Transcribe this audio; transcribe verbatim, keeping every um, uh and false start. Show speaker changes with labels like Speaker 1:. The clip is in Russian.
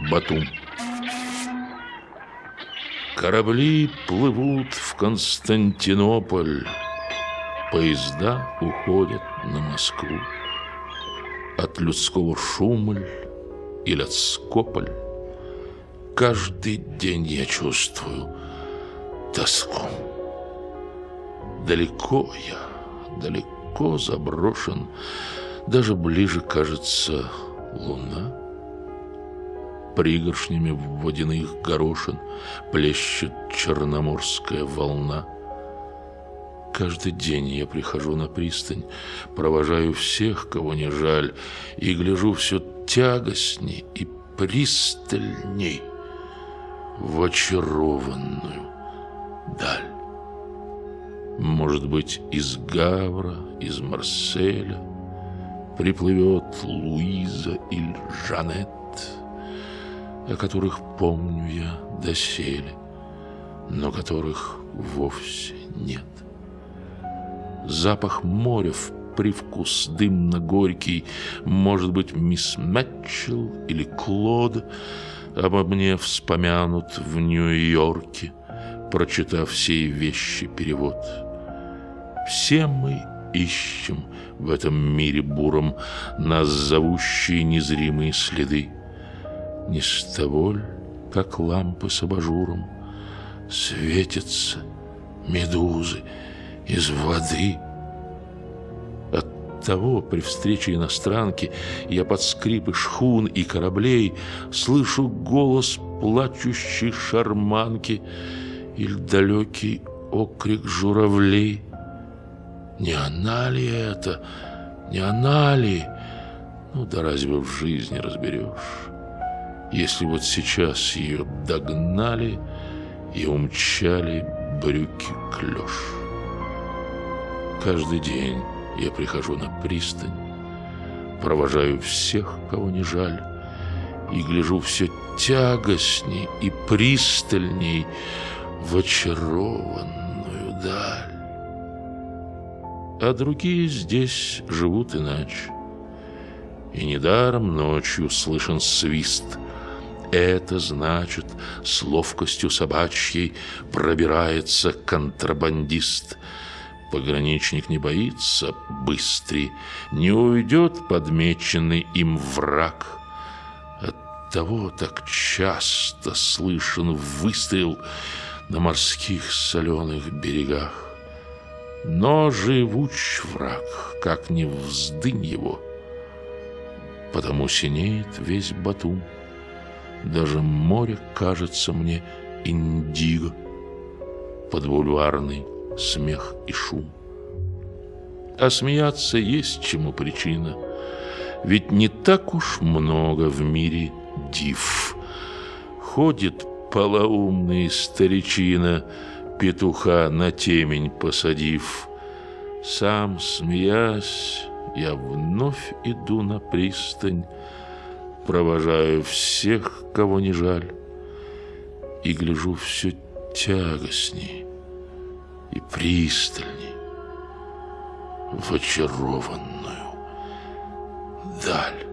Speaker 1: Батум. Корабли плывут в Константинополь, поезда уходят на Москву. От людского шумоль или от Скополь каждый день я чувствую тоску. Далеко я, далеко заброшен, даже ближе, кажется, луна. Пригоршнями водяных горошин плещет черноморская волна. Каждый день я прихожу на пристань, провожаю всех, кого не жаль, и гляжу все тягостней и пристальней в очарованную даль. Может быть, из Гавра, из Марселя приплывет Луиза или Жанет, о которых помню я доселе, но которых вовсе нет. Запах моря в привкус дымно-горький, может быть, мисс Мэтчелл или Клод обо мне вспомянут в Нью-Йорке, прочитав сей вещи перевод. Все мы ищем в этом мире буром нас зовущие незримые следы. Не с того ль, как лампы с абажуром, светятся медузы из воды? Оттого при встрече иностранки я под скрипы шхун и кораблей слышу голос плачущей шарманки или далекий окрик журавлей. Не она ли это? Не она ли? Ну да разве в жизни разберешь? Если вот сейчас ее догнали и умчали брюки клеш. Каждый день я прихожу на пристань, провожаю всех, кого не жаль, и гляжу все тягостней и пристальней в очарованную даль. А другие здесь живут иначе. И недаром ночью слышен свист. Это значит, с ловкостью собачьей пробирается контрабандист. Пограничник не боится быстрей, не уйдет подмеченный им враг. Оттого так часто слышен выстрел на морских соленых берегах. Но живуч враг, как ни вздынь его, потому синеет весь Батум. Даже море кажется мне индиго, под бульварный смех и шум. А смеяться есть чему причина, ведь не так уж много в мире див. Ходит полоумный старичина, петуха на темень посадив. Сам, смеясь, я вновь иду на пристань, провожаю всех, кого не жаль, и гляжу все тягостней и пристальней в очарованную даль.